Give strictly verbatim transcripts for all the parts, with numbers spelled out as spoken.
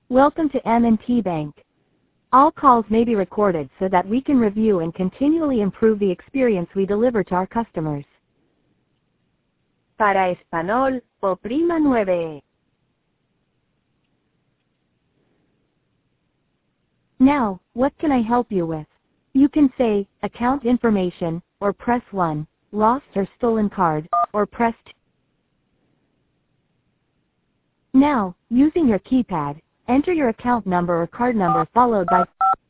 Welcome to M and T Bank. All calls may be recorded so that we can review and continually improve the experience we deliver to our customers. Para español, oprima nueve. Now, what can I help you with? You can say, account information, or press one, lost or stolen card, or press two. Now, using your keypad, enter your account number or card number followed by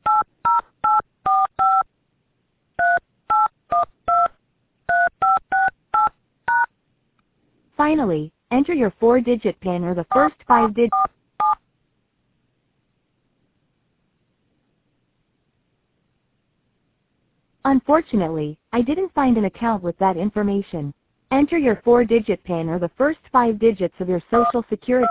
Finally, enter your four-digit PIN or the first five digits. Unfortunately, I didn't find an account with that information. Enter your four-digit PIN or the first five digits of your Social Security.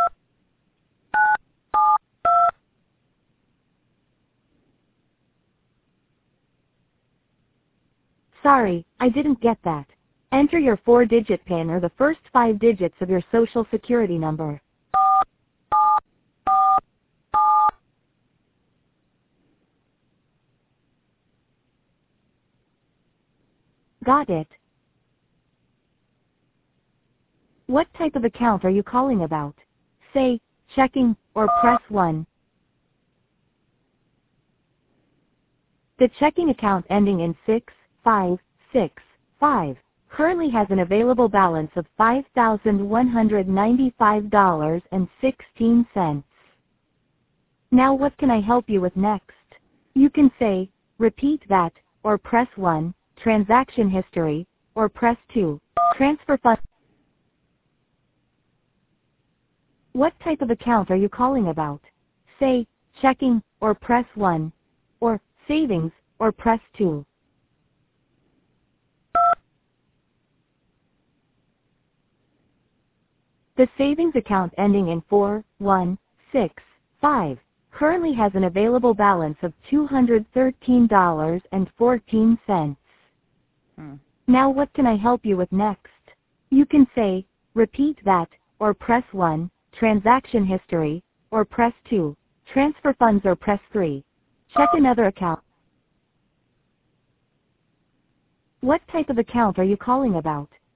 Sorry, I didn't get that. Enter your four-digit PIN or the first five digits of your Social Security number. Got it. What type of account are you calling about? Say, checking, or press one. The checking account ending in six five six five currently has an available balance of five thousand one hundred ninety-five dollars and sixteen cents. Now what can I help you with next? You can say, repeat that, or press one, transaction history, or press two, transfer funds. What type of account are you calling about? Say, checking, or press one, or savings, or press two. The savings account ending in four one six five currently has an available balance of two hundred thirteen dollars and fourteen cents. Hmm. Now what can I help you with next? You can say, repeat that, or press one, transaction history, or press two, transfer funds, or press three, check another account. What type of account are you calling about?